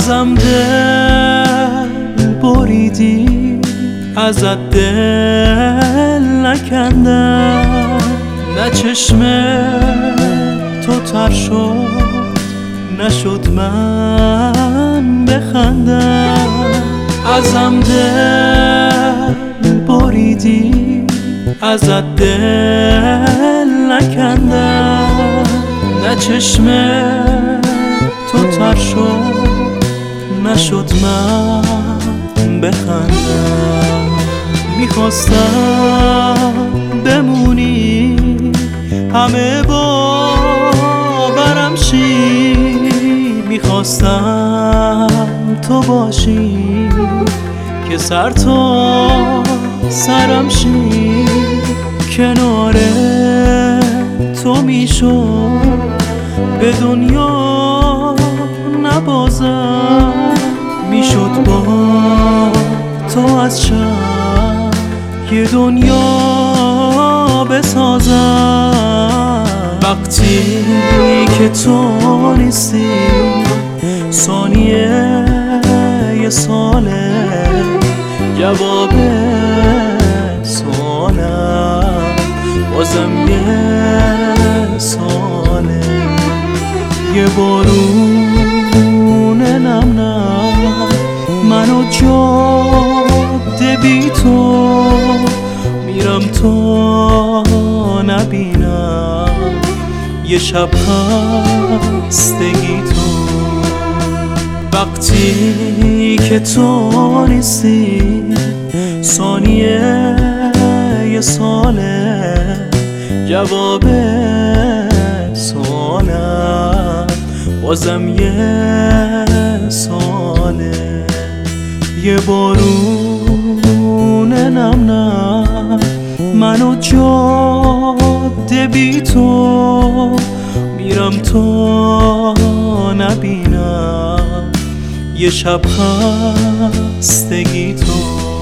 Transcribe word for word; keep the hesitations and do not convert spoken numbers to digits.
ازم دل بریدی، ازت دل نکندم، نه چشم تو تر شد نشد من بخندم. ازم دل بریدی، ازت دل نکندم، نه چشم تو تر شد نشد من بخندم. میخواستم بمونی همه باورم شی، میخواستم تو باشی که سر تا سرم شی، کنار تو میشد به دنیا نبازم، میشد با تو از شب یه دنیا بسازم. وقتی که تو نیستی ثانیه یه ساله، جواب سوالم بازم یه ساله. یه بارون نم نم منو جاده بی تو، میرم تا نبینم یه شب خستگی تو. وقتی که تو نیستی ثانیه یه ساله، جواب سوالم بازم یه ساله. یه بارون نم نم منو جاده بی تو، میرم تا نبینم یه شب خستگی تو.